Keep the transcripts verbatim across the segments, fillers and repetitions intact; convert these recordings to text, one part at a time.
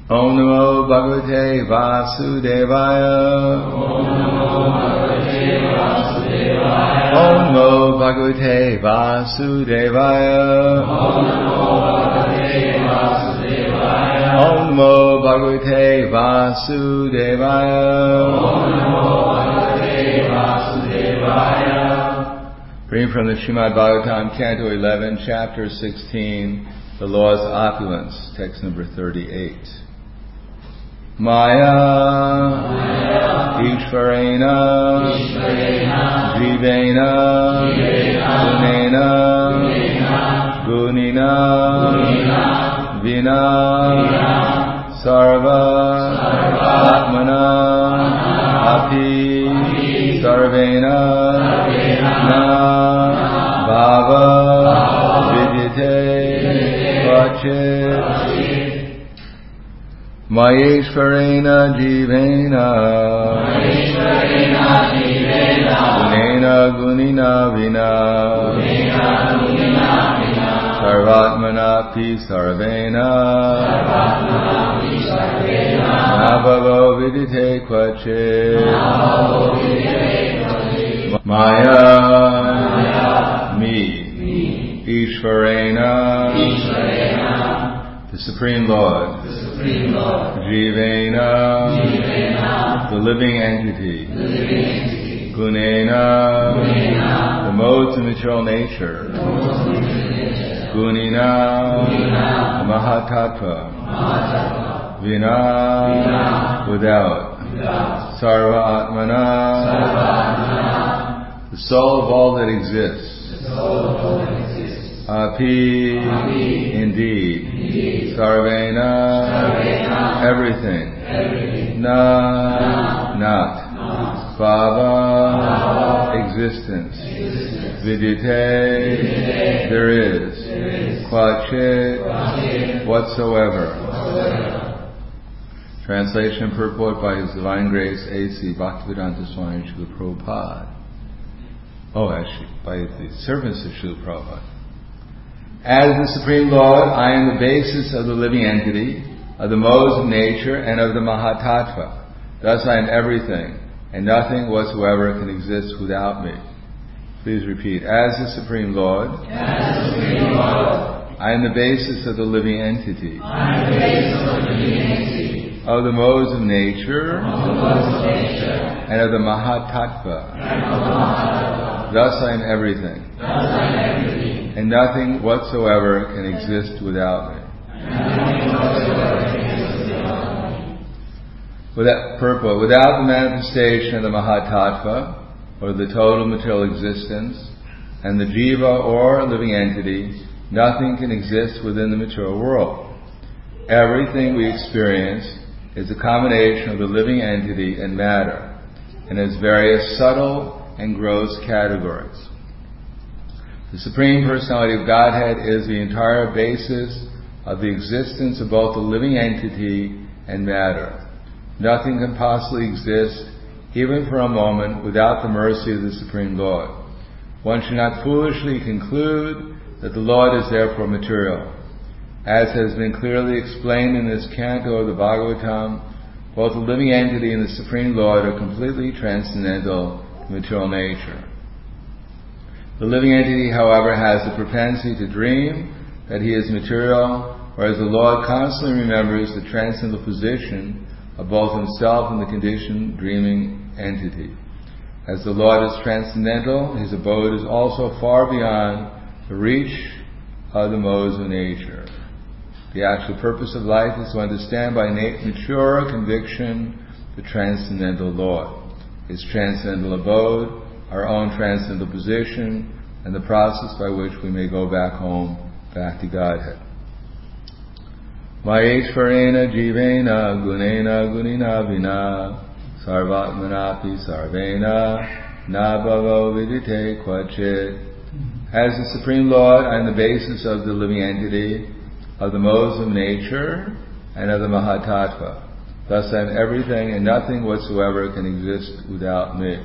Om Namo Bhagavate Vasudevaya. Om Namo Bhagavate Vasudevaya. Om Namo Bhagavate Vasudevaya. Om Namo Bhagavate Vasudevaya. Om Namo Bhagavate Vasudevaya. Reading from the Srimad Bhagavatam, Canto eleven, Chapter sixteen, The Law's Opulence, text number thirty-eight. Maya, Ishvarena, Jivena, Gunena, Gunina, Vina, Sarva, Atmana, Api, Sarvena, Na, Bhava, Vidyate, Vachit, Mayeshvarena Jivena, Gunena Gunina Vina, Sarvatmana Pi Sarvena, Nabhavo Vidite Kvachit, Maya, me, Ishvarena, the Supreme Lord, Jivena, the living entity, Gunena, the modes of material nature, Gunina, the Mahatattva, Vina, without, Sarva Atmana, the soul of all that exists, Api, indeed, Sarvena, everything, Na, not, Bhava, existence, Vidyate, there is, Kvachit, whatsoever. Translation and purport by His Divine Grace A C Bhaktivedanta Swami Srila Prabhupada. Oh, actually, by the servants of Srila Prabhupada. As the Supreme Lord, I am the basis of the living entity, of the modes of nature, and of the Mahatattva. Thus I am everything, and nothing whatsoever can exist without me. Please repeat. As the Supreme Lord, As the Supreme Lord I am the basis of the living entity, I am the basis of the living entity, of the modes of nature, of the modes of nature, and of the Mahatattva. And of the Mahatattva. Thus I am everything. Thus I am everything. And nothing whatsoever can exist without me. Without purport, without the manifestation of the Mahatattva, or the total material existence, and the jiva or living entity, nothing can exist within the material world. Everything we experience is a combination of the living entity and matter, and its various subtle and gross categories. The Supreme Personality of Godhead is the entire basis of the existence of both the living entity and matter. Nothing can possibly exist, even for a moment, without the mercy of the Supreme Lord. One should not foolishly conclude that the Lord is therefore material. As has been clearly explained in this canto of the Bhagavatam, both the living entity and the Supreme Lord are completely transcendental to material nature. The living entity, however, has the propensity to dream that he is material, whereas the Lord constantly remembers the transcendental position of both himself and the conditioned dreaming entity. As the Lord is transcendental, his abode is also far beyond the reach of the modes of nature. The actual purpose of life is to understand by mature conviction the transcendental Lord, his transcendental abode, our own transcendental position, and the process by which we may go back home, back to Godhead. Mayeshvarena Jivena Gunena Gunina Vina Sarvatmanapi Sarvena Nabhavo Vidite Kvachit. As the Supreme Lord, I am the basis of the living entity, of the modes of nature, and of the Mahatattva. Thus I am everything, and nothing whatsoever can exist without me.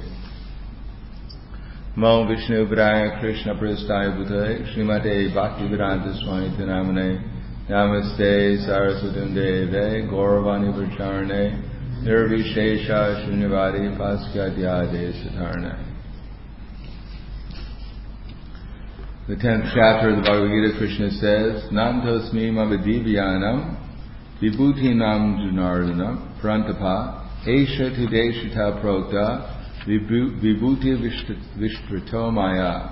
Namo Vishnu Padaya Krishna Prasthaya Bhutale Srimate Bhaktivedanta Swami Namane Namaste Saraswatindeve Gauravani Pracharne Nirvishesha Shunyavadi Paskyadyade Satarne. The tenth chapter of the Bhagavad Gita, Krishna says, Nantosmi Mavadivyanam Vibhutinam Junardana Prantapa Esha Tudeshita Prokta Vibhuti Vishtrato Maya.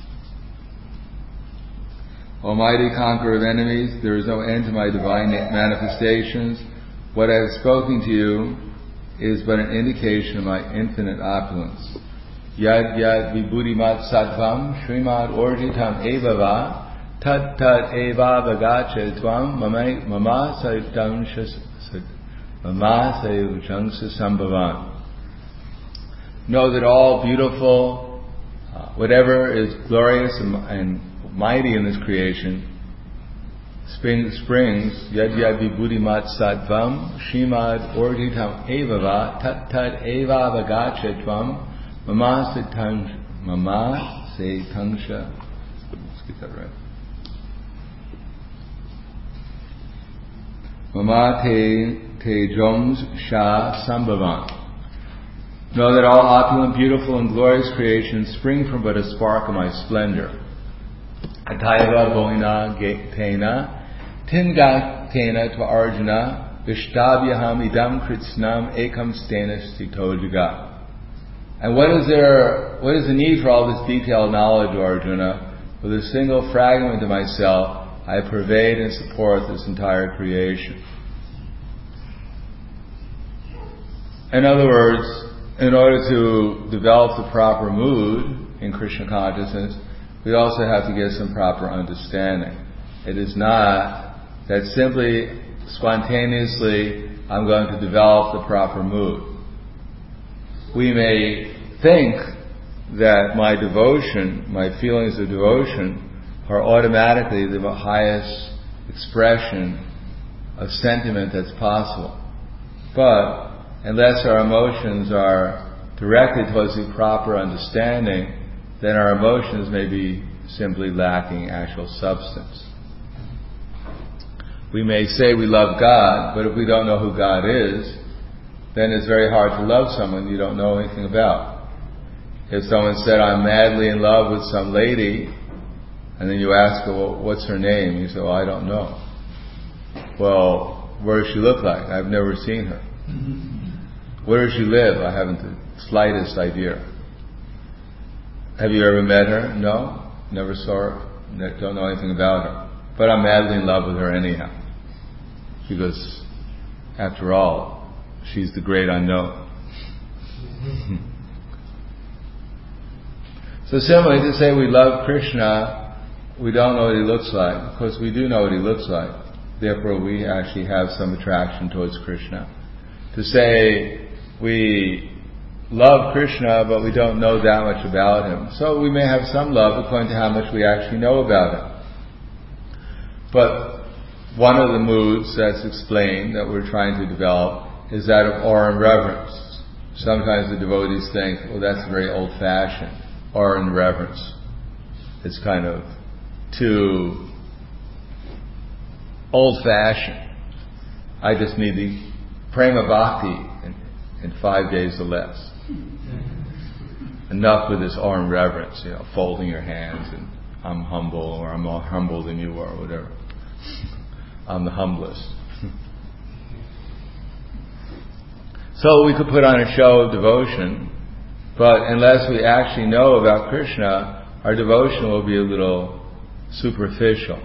Almighty conqueror of enemies, there is no end to my divine manifestations. What I have spoken to you is but an indication of my infinite opulence. Yad yad vibhudimat sattvam srimad orjitam evava tat tat eva vagache tvam mama sayutamsha mama sayutamsha sambhavan. Know that all beautiful, uh, whatever is glorious and, and mighty in this creation, spring, springs, yad yad vibhudimat sattvam, shrimad orjitam evava, tat tat eva vagache tvam, mama se tang, mama se tangsha, let's get that right. Mama te, te joms sha sambhavan. Know that all opulent, beautiful and glorious creations spring from but a spark of my splendor. Ataiva boina tena tinga tena to Arjuna vishtabhyaham idam kritsnam ekam stena stito jagat. And what is there, what is the need for all this detailed knowledge, Arjuna? With a single fragment of myself, I pervade and support this entire creation. In other words, in order to develop the proper mood in Krishna consciousness, we also have to get some proper understanding. It is not that simply, spontaneously, I'm going to develop the proper mood. We may think that my devotion, my feelings of devotion, are automatically the highest expression of sentiment that's possible. But unless our emotions are directed towards the proper understanding, then our emotions may be simply lacking actual substance. We may say we love God, but if we don't know who God is, then it's very hard to love someone you don't know anything about. If someone said, I'm madly in love with some lady, and then you ask her, well, what's her name? You say, well, I don't know. Well, what does she look like? I've never seen her. Where does she live? I haven't the slightest idea. Have you ever met her? No. Never saw her. Don't know anything about her. But I'm madly in love with her anyhow. Because, after all, she's the great unknown. So similarly, to say we love Krishna, we don't know what he looks like. Of course, we do know what he looks like. Therefore, we actually have some attraction towards Krishna. To say we love Krishna, but we don't know that much about him. So we may have some love according to how much we actually know about him. But one of the moods that's explained that we're trying to develop is that of awe and reverence. Sometimes the devotees think, well, that's very old-fashioned, awe and reverence. It's kind of too old-fashioned. I just need the prema bhakti in, in five days or less. Enough with this awe and reverence, you know, folding your hands and I'm humble, or I'm more humble than you are, or whatever. I'm the humblest. So we could put on a show of devotion, but unless we actually know about Krishna, our devotion will be a little superficial.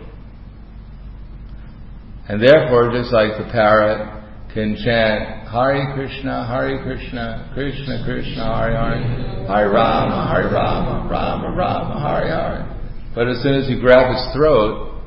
And therefore, just like the parrot can chant Hare Krishna, Hare Krishna, Krishna Krishna, Hare Hare, Hare Rama, Hare Rama, Rama Rama, Hare Hare. But as soon as you grab his throat,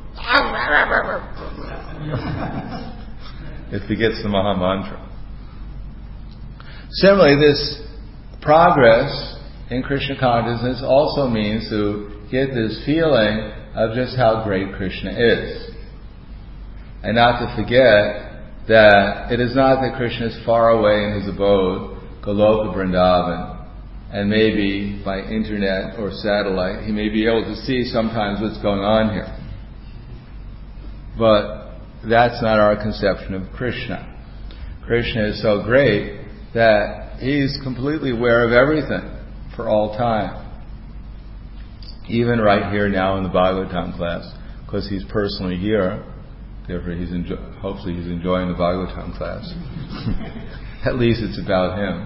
it forgets the Maha Mantra. Similarly, this progress in Krishna consciousness also means to get this feeling of just how great Krishna is. And not to forget that it is not that Krishna is far away in his abode, Goloka Vrindavan, and maybe by internet or satellite he may be able to see sometimes what's going on here. But that's not our conception of Krishna. Krishna is so great that He's completely aware of everything for all time. Even right here now in the Bhagavatam class, because He's personally here, therefore he's enjo- hopefully He's enjoying the Bhagavatam class. At least it's about Him.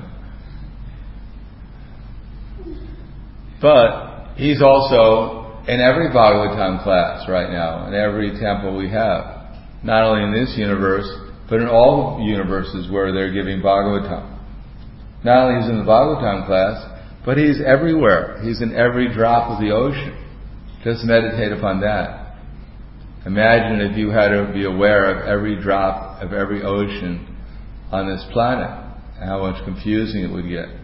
But He's also in every Bhagavatam class right now, in every temple we have. Not only in this universe, but in all universes where they're giving Bhagavatam. Not only He's in the Bhagavatam class, but He's everywhere. He's in every drop of the ocean. Just meditate upon that. Imagine if you had to be aware of every drop of every ocean on this planet, and how much confusing it would get.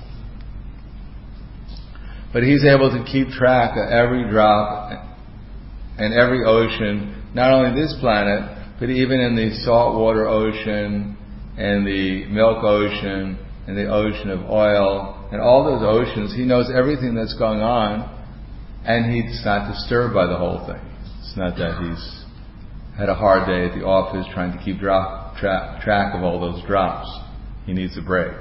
But He's able to keep track of every drop and every ocean, not only this planet, but even in the saltwater ocean, and the milk ocean, and the ocean of oil, and all those oceans. He knows everything that's going on, and He's not disturbed by the whole thing. It's not that He's had a hard day at the office trying to keep drop, tra- track of all those drops. He needs a break.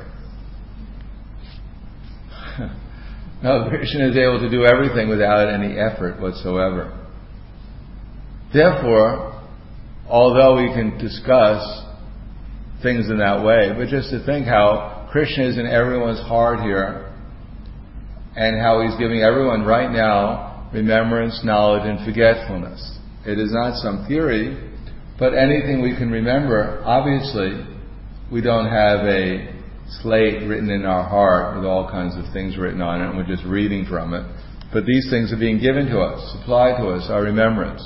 No, Krishna is able to do everything without any effort whatsoever. Therefore, although we can discuss things in that way, but just to think how Krishna is in everyone's heart here, and how He's giving everyone right now remembrance, knowledge, and forgetfulness. It is not some theory, but anything we can remember. Obviously, we don't have a slate written in our heart with all kinds of things written on it, and we're just reading from it. But these things are being given to us, supplied to us, our remembrance.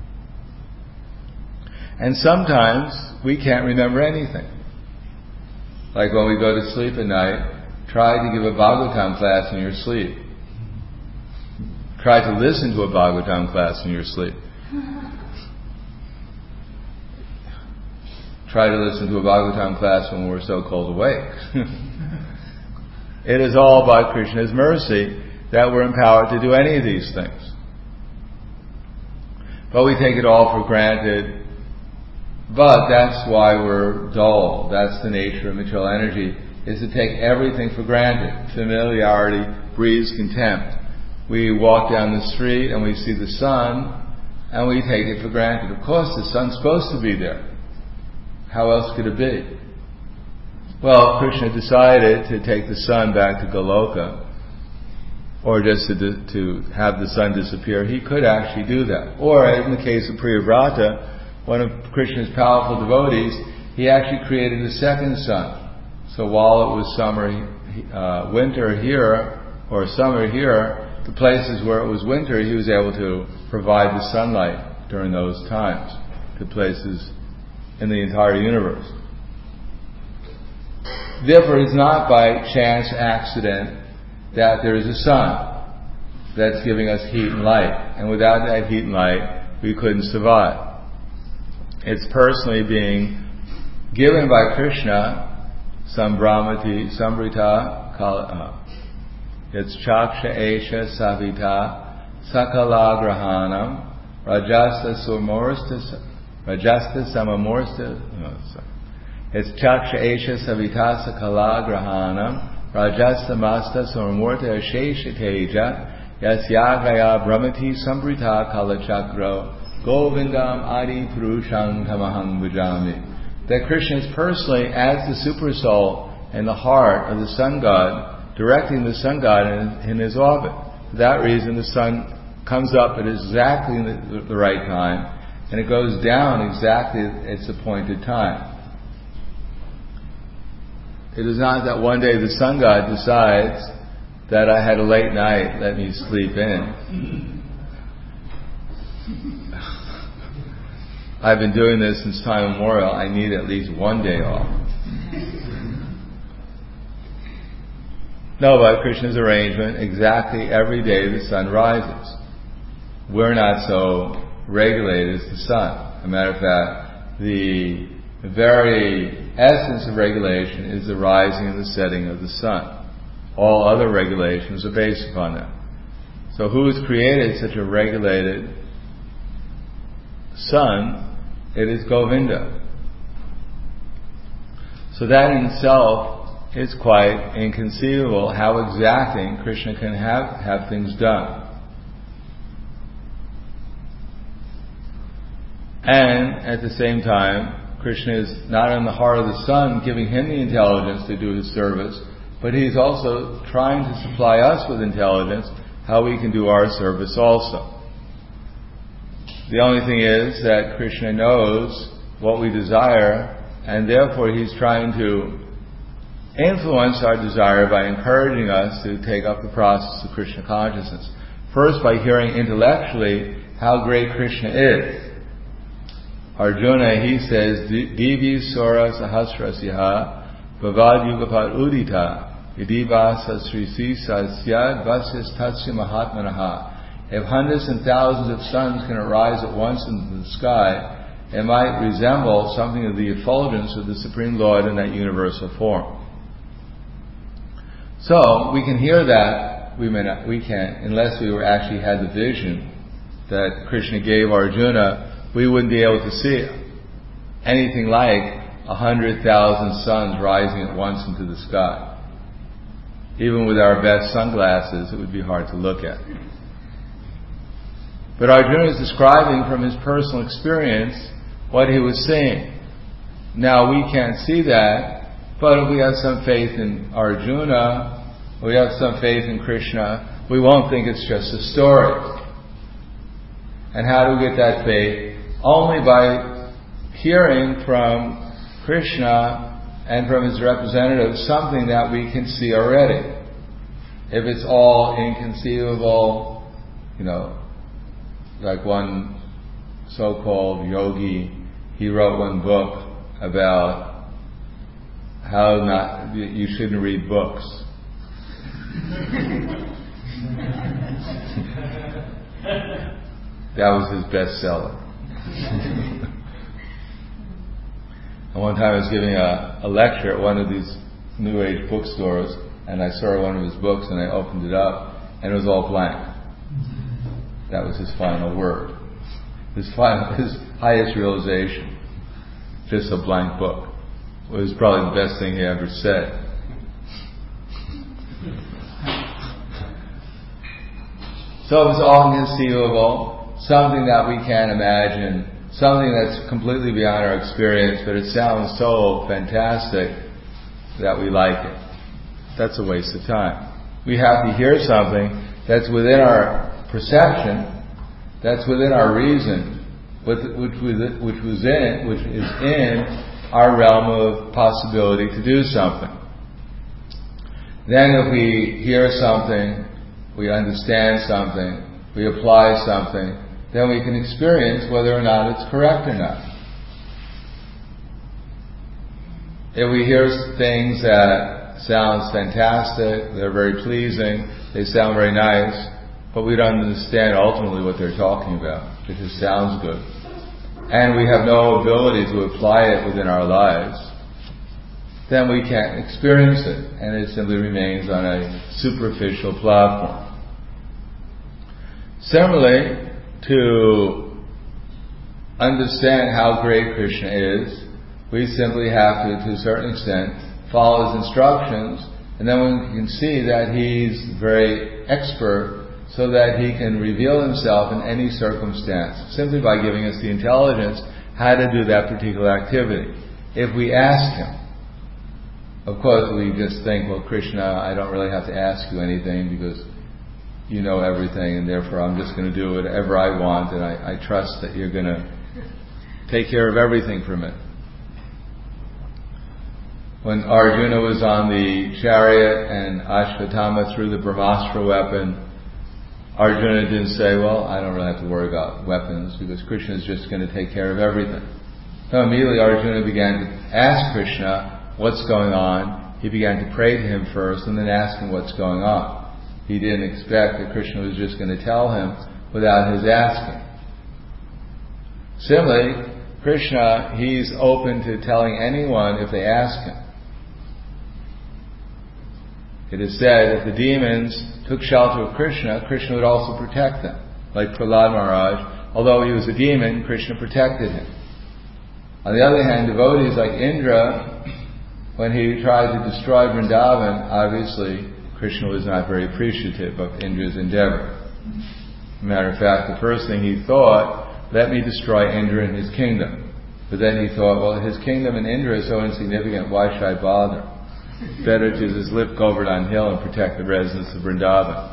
And sometimes we can't remember anything. Like when we go to sleep at night, try to give a Bhagavatam class in your sleep. Try to listen to a Bhagavatam class in your sleep. Try to listen to a Bhagavatam class when we're so called awake. It is all by Krishna's mercy that we're empowered to do any of these things. But we take it all for granted. But that's why we're dull. That's the nature of material energy, is to take everything for granted. Familiarity breeds contempt. We walk down the street and we see the sun and we take it for granted. Of course, the sun's supposed to be there. How else could it be? Well, Krishna decided to take the sun back to Goloka, or just to, to have the sun disappear. He could actually do that. Or, in the case of Priyavrata, one of Krishna's powerful devotees, he actually created a second sun. So while it was summer, uh, winter here, or summer here, the places where it was winter, he was able to provide the sunlight during those times to places in the entire universe. Therefore, it's not by chance accident that there is a sun that's giving us heat and light. And without that heat and light, we couldn't survive. It's personally being given by Krishna, Sambramati, Sambrita, Kala. It's Chaksha Esha Savita, Sakalagrahanam, Rajasta Sumorsta, Rajasta Samamorsta, no, sorry. It's Chaksha Esha Savita Sakalagrahanam, Rajasta Masta Samamorta Ashesha Teja, Yasyagraya Brahmati Sambrita Kalachakro, Govindam Adi Purusham Tamaham Bhajami. That Krishna is personally as the super soul in the heart of the sun god, directing the sun god in, in his orbit. For that reason, the sun comes up at exactly the, the right time, and it goes down exactly at its appointed time. It is not that one day the sun god decides that I had a late night, let me sleep in. I've been doing this since time immemorial, I need at least one day off. No, by Krishna's arrangement, exactly every day the sun rises. We're not so regulated as the sun. As a matter of fact, the very essence of regulation is the rising and the setting of the sun. All other regulations are based upon that. So who has created such a regulated sun It is Govinda. So that in itself is quite inconceivable, how exacting Krishna can have, have things done. And at the same time, Krishna is not in the heart of the sun giving him the intelligence to do his service, but he's also trying to supply us with intelligence how we can do our service also. The only thing is that Krishna knows what we desire, and therefore he's trying to influence our desire by encouraging us to take up the process of Krishna consciousness. First, by hearing intellectually how great Krishna is. Arjuna, he says, Divi Sura Sahasrasya Bhavad Yugapat Udita Yadiva Sasrisi Sasyad Vasyas Tatsya Mahatmanaha. If hundreds and thousands of suns can arise at once into the sky, it might resemble something of the effulgence of the Supreme Lord in that universal form. So, we can hear that, we may not, we can't, unless we were actually had the vision that Krishna gave Arjuna, we wouldn't be able to see anything like a hundred thousand suns rising at once into the sky. Even with our best sunglasses, it would be hard to look at. But Arjuna is describing from his personal experience what he was seeing. Now we can't see that, but if we have some faith in Arjuna, we have some faith in Krishna, we won't think it's just a story. And how do we get that faith? Only by hearing from Krishna and from his representative something that we can see already. If it's all inconceivable, you know, like one so-called yogi, he wrote one book about how not you shouldn't read books. That was his bestseller. And one time I was giving a, a lecture at one of these New Age bookstores, and I saw one of his books, and I opened it up, and it was all blank. That was his final word. His final, his highest realization. Just a blank book. It was probably the best thing he ever said. So it's all inconceivable, something that we can't imagine, something that's completely beyond our experience, but it sounds so fantastic that we like it. That's a waste of time. We have to hear something that's within our perception, that's within our reason, which, which, which was in, which is in our realm of possibility to do something. Then if we hear something, we understand something, we apply something, then we can experience whether or not it's correct or not. If we hear things that sounds fantastic, they're very pleasing, they sound very nice, but we don't understand ultimately what they're talking about. It just sounds good. And we have no ability to apply it within our lives, then we can't experience it, and it simply remains on a superficial platform. Similarly, to understand how great Krishna is, we simply have to, to a certain extent, follow his instructions, and then we can see that he's very expert so that he can reveal himself in any circumstance, simply by giving us the intelligence how to do that particular activity. If we ask him, of course we just think, well, Krishna, I don't really have to ask you anything because you know everything, and therefore I'm just going to do whatever I want, and I, I trust that you're going to take care of everything for me. When Arjuna was on the chariot and Ashvatthama threw the Brahmastra weapon, Arjuna didn't say, well, I don't really have to worry about weapons because Krishna is just going to take care of everything. So immediately Arjuna began to ask Krishna what's going on. He began to pray to him first and then ask him what's going on. He didn't expect that Krishna was just going to tell him without his asking. Similarly, Krishna, he's open to telling anyone if they ask him. It is said if the demons took shelter of Krishna, Krishna would also protect them. Like Prahlad Maharaj, although he was a demon, Krishna protected him. On the other hand, devotees like Indra, when he tried to destroy Vrindavan, obviously Krishna was not very appreciative of Indra's endeavor. Matter of fact, the first thing he thought, let me destroy Indra and his kingdom. But then he thought, well, his kingdom and Indra is so insignificant, why should I bother? Better to just live Govardhan Hill and protect the residents of Vrindavan.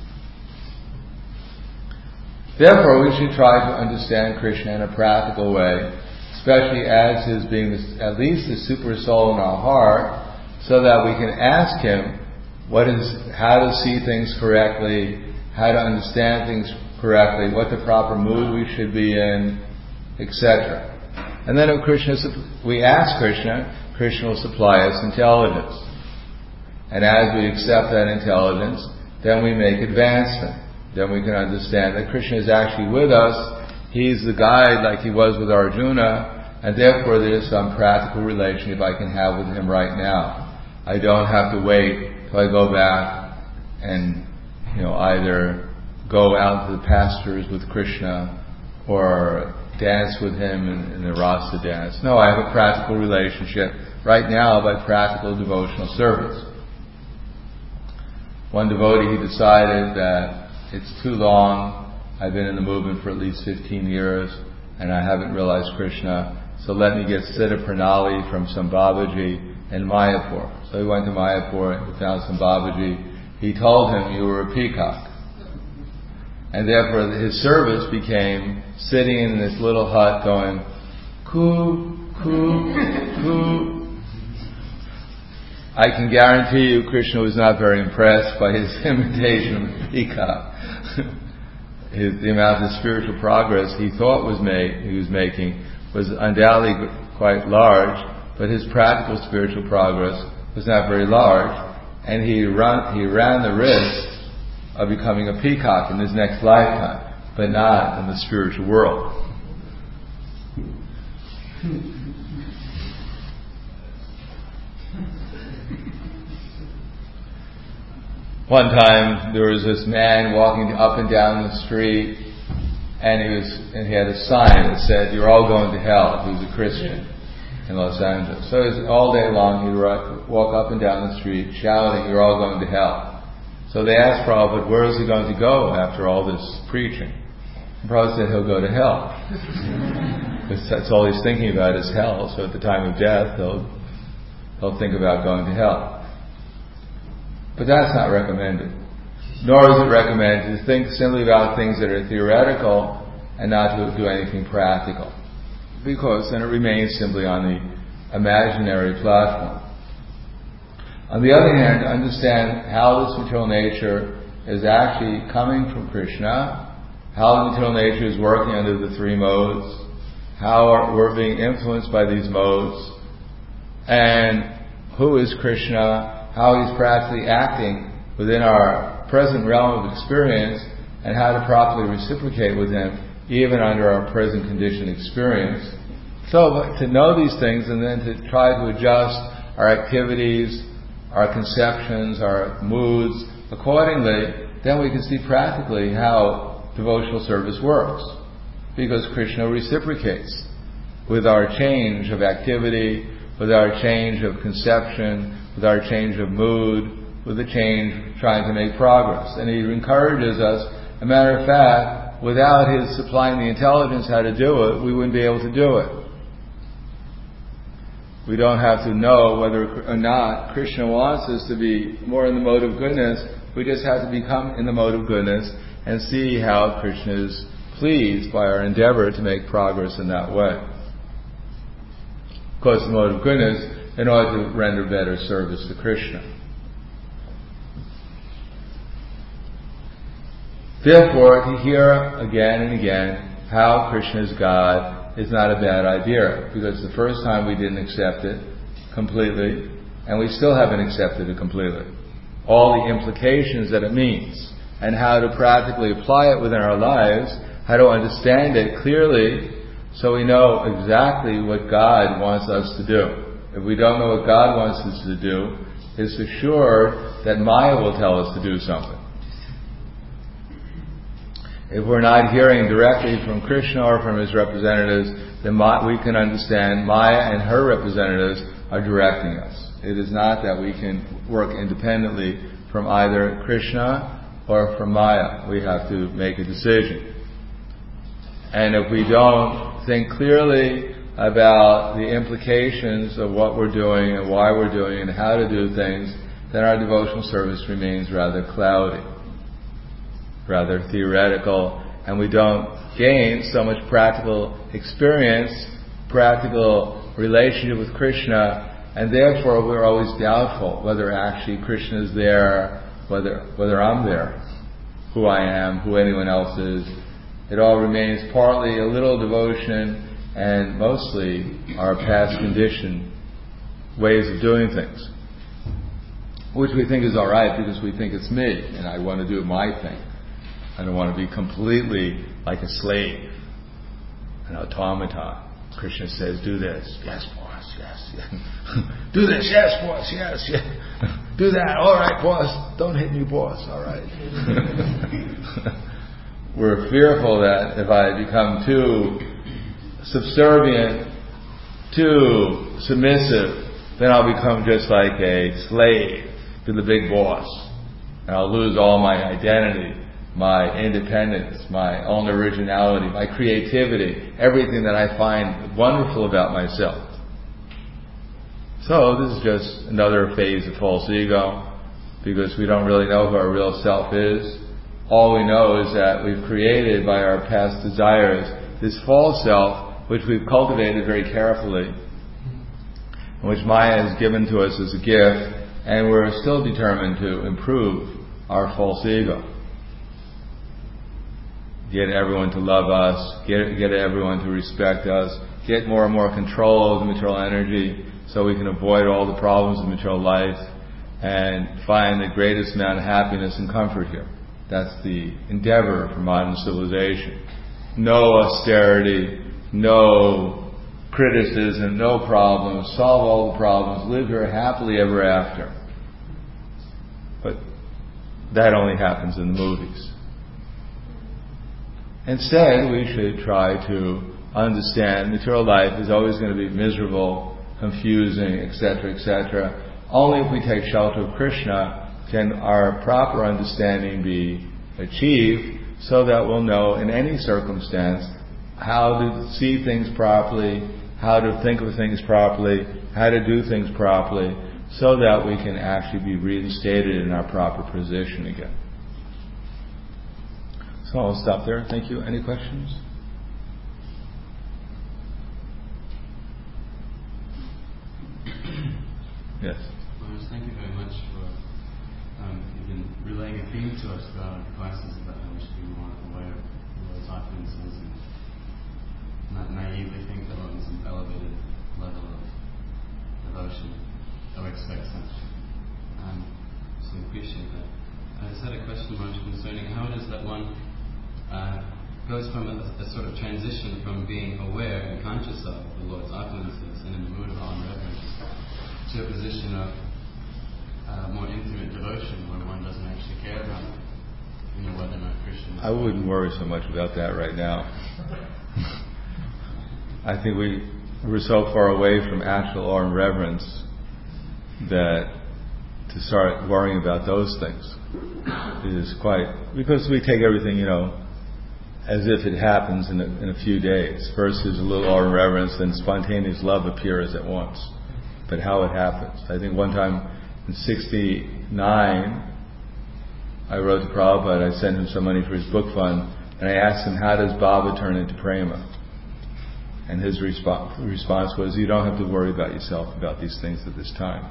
Therefore, we should try to understand Krishna in a practical way, especially as his being this, at least the super soul in our heart, so that we can ask him what is, how to see things correctly, how to understand things correctly, what the proper mood we should be in, et cetera. And then if Krishna, we ask Krishna, Krishna will supply us intelligence. And as we accept that intelligence, then we make advancement. Then we can understand that Krishna is actually with us. He's the guide like he was with Arjuna, and therefore there is some practical relationship I can have with him right now. I don't have to wait till I go back and, you know, either go out to the pastures with Krishna or dance with him in, in the rasa dance. No, I have a practical relationship right now by practical devotional service. One devotee, he decided that it's too long. I've been in the movement for at least fifteen years and I haven't realized Krishna. So let me get Siddha Pranali from some Babaji in Mayapur. So he went to Mayapur and found some Babaji. He told him, you were a peacock. And therefore his service became sitting in this little hut going, coo, coo, coo. I can guarantee you Krishna was not very impressed by his imitation of the peacock. His, the amount of spiritual progress he thought was made, he was making was undoubtedly quite large, but his practical spiritual progress was not very large, and he run, he ran the risk of becoming a peacock in his next lifetime, but not in the spiritual world. One time there was this man walking up and down the street, and he was and he had a sign that said, "You're all going to hell." He was a Christian in Los Angeles. So was, all day long he'd walk up and down the street shouting, "You're all going to hell." So they asked Prabhupada, where is he going to go after all this preaching? And Prabhupada said, he'll go to hell. Because that's all he's thinking about is hell. So at the time of death, he'll, he'll think about going to hell. But that's not recommended. Nor is it recommended to think simply about things that are theoretical and not to do anything practical. Because then it remains simply on the imaginary platform. On the other hand, to understand how this material nature is actually coming from Krishna, how the material nature is working under the three modes, how we're being influenced by these modes, and who is Krishna, how he's practically acting within our present realm of experience, and how to properly reciprocate with him even under our present conditioned experience. So to know these things and then to try to adjust our activities, our conceptions, our moods accordingly, then we can see practically how devotional service works. Because Krishna reciprocates with our change of activity, with our change of conception, with our change of mood, with the change trying to make progress. And he encourages us. As a matter of fact, without his supplying the intelligence how to do it, we wouldn't be able to do it. We don't have to know whether or not Krishna wants us to be more in the mode of goodness. We just have to become in the mode of goodness and see how Krishna is pleased by our endeavor to make progress in that way. Of course, the mode of goodness in order to render better service to Krishna. Therefore, to hear again and again how Krishna is God is not a bad idea, because the first time we didn't accept it completely, and we still haven't accepted it completely. All the implications that it means, and how to practically apply it within our lives, how to understand it clearly, so we know exactly what God wants us to do. If we don't know what God wants us to do, it's assured that Maya will tell us to do something. If we're not hearing directly from Krishna or from his representatives, then we can understand Maya and her representatives are directing us. It is not that we can work independently from either Krishna or from Maya. We have to make a decision. And if we don't think clearly about the implications of what we're doing and why we're doing and how to do things, then our devotional service remains rather cloudy, rather theoretical, and we don't gain so much practical experience, practical relationship with Krishna, and therefore we're always doubtful whether actually Krishna is there, whether whether I'm there, who I am, who anyone else is. It all remains partly a little devotion and mostly our past conditioned ways of doing things, which we think is alright because we think it's me and I want to do my thing. I don't want to be completely like a slave, an automaton. Krishna says, do this. Yes, boss, yes, yes. Do this, yes, boss, yes, yes. Do that, alright, boss. Don't hit me, boss, alright. We're fearful that if I become too subservient, too submissive, then I'll become just like a slave to the big boss. And I'll lose all my identity, my independence, my own originality, my creativity, everything that I find wonderful about myself. So this is just another phase of false ego, because we don't really know who our real self is. All we know is that we've created by our past desires this false self, which we've cultivated very carefully, and which Maya has given to us as a gift, and we're still determined to improve our false ego. Get everyone to love us, get, get everyone to respect us, get more and more control of the material energy so we can avoid all the problems of material life and find the greatest amount of happiness and comfort here. That's the endeavor for modern civilization. No austerity, no criticism, no problems, solve all the problems, live here happily ever after. But that only happens in the movies. Instead, we should try to understand material life is always going to be miserable, confusing, et cetera, et cetera. Only if we take shelter of Krishna can our proper understanding be achieved, so that we'll know in any circumstance how to see things properly, how to think of things properly, how to do things properly, so that we can actually be reinstated in our proper position again. So I'll stop there. Thank you. Any questions? Yes. Well, thank you very much for um, you've been relaying a theme to us throughout our classes about how we should be more aware of the Lord's influences and not naively think that we're on some elevated level of devotion or expect such. Um, so we appreciate that. I just had a question, Maharaj, concerning how it is that one uh, goes from a, a sort of transition from being aware and conscious of the Lord's influences and in the mood of awe and reverence to a position of uh, more intimate devotion where one doesn't actually care about, you know, whether or not Christians. I wouldn't worry so much about that right now. I think we we're so far away from actual awe and reverence that to start worrying about those things is quite, because we take everything, you know, as if it happens in a, in a few days. First there's a little awe and reverence, then spontaneous love appears at once. But how it happens. I think one time in sixty-nine, I wrote to Prabhupada, I sent him some money for his book fund, and I asked him, how does Baba turn into prema? And his resp- response was, you don't have to worry about yourself about these things at this time.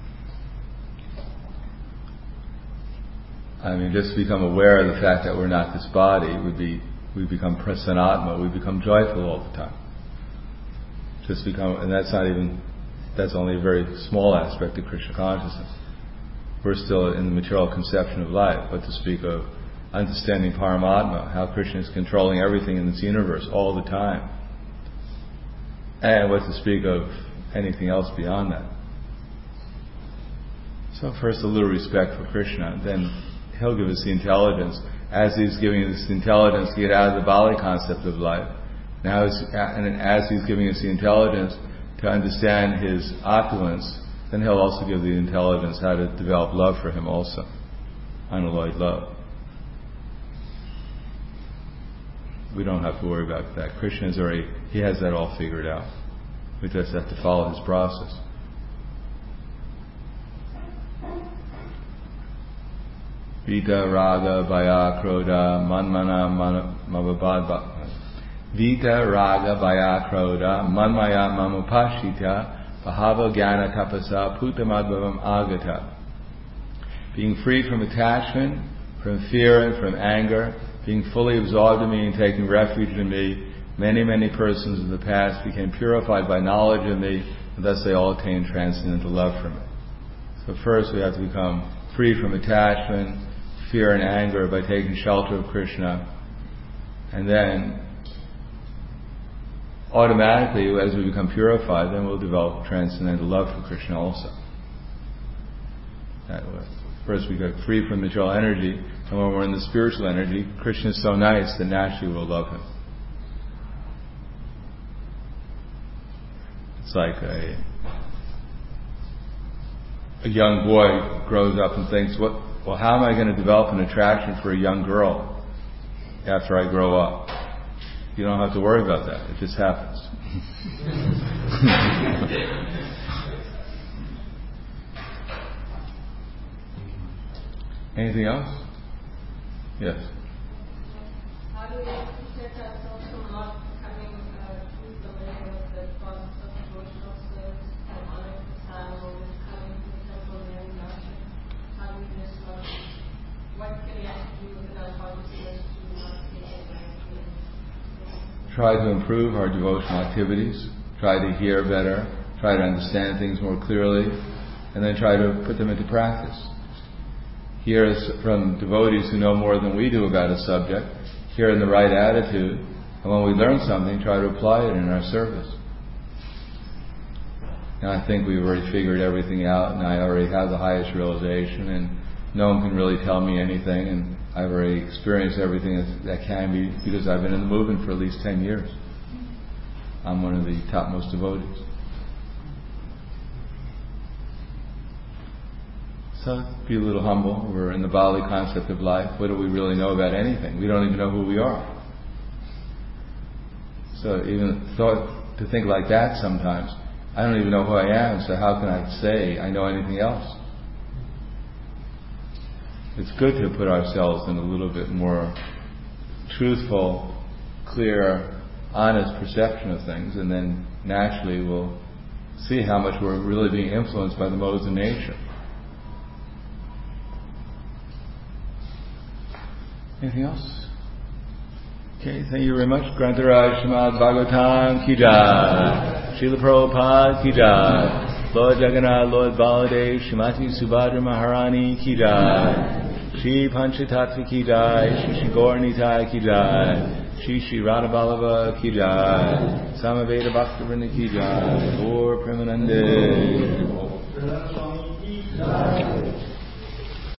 I mean, just to become aware of the fact that we're not this body, we be we become prasanatma, we become joyful all the time. Just become, and that's not even, that's only a very small aspect of Krishna consciousness. We're still in the material conception of life, but to speak of understanding Paramatma, how Krishna is controlling everything in this universe all the time, and what to speak of anything else beyond that. So first a little respect for Krishna, then he'll give us the intelligence as he's giving us the intelligence to get out of the Bali concept of life, now as, and as he's giving us the intelligence to understand his opulence, then he'll also give the intelligence how to develop love for him also, unalloyed love. We don't have to worry about that. Krishna is already, he has that all figured out. We just have to follow his process. Vita Raga Bhaya Krodha Manmana Mavabadva Vita Raga Bhaya Krodha Manmaya Mamupashita Bhava Jnana Tapasa Puttamadbhavam Agata. Being free from attachment, from fear and from anger, being fully absorbed in me and taking refuge in me, many, many persons in the past became purified by knowledge of me, and thus they all attained transcendental love for me. So first we have to become free from attachment, fear and anger by taking shelter of Krishna, and then automatically as we become purified, then we'll develop transcendental love for Krishna also. That way. First we get free from material energy, and when we're in the spiritual energy, Krishna is so nice that naturally we'll love him. It's like a a young boy grows up and thinks, "What? Well, how am I going to develop an attraction for a young girl after I grow up?" You don't have to worry about that. It just happens. Anything else? Yes. How do we protect ourselves from not becoming uh, too familiar with the process of devotional service and honoring the time or with coming to the temple and every darshan? How do we just uh, what can we actually do within our consciousness to not take advantage? Try to improve our devotional activities. Try to hear better. Try to understand things more clearly, and then try to put them into practice. Hear from devotees who know more than we do about a subject, hear in the right attitude, and when we learn something, try to apply it in our service. And I think we've already figured everything out, and I already have the highest realization, and no one can really tell me anything, and I've already experienced everything that can be, because I've been in the movement for at least ten years. I'm one of the topmost devotees. So be a little humble. We're in the Bali concept of life. What do we really know about anything? We don't even know who we are. So even thought to think like that sometimes. I don't even know who I am, so how can I say I know anything else? It's good to put ourselves in a little bit more truthful, clear, honest perception of things, and then naturally we'll see how much we're really being influenced by the modes of nature. Anything else? Okay, thank you very much. Grantaraj Srimad Bhagavatam Ki Jai, Srila Prabhupada Ki Jai, Lord Jagannath, Lord Baladev, Srimati Subhadra Maharani Ki Jai, Shri Panchatattva Ki Jai, Shri Shri Gaur Nitai Ki Jai, Shri Shri Radha Ballabha Ki Jai, Samaveda Bhaktivinoda Ki Jai, Gaur Premanande.